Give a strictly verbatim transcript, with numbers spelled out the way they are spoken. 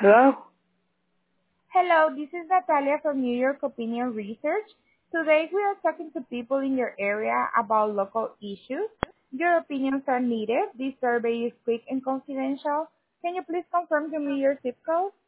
Hello? Hello, this is Natalia from New York Opinion Research. Today we are talking to people in your area about local issues. Your opinions are needed. This survey is quick and confidential. Can you please confirm to me your zip code?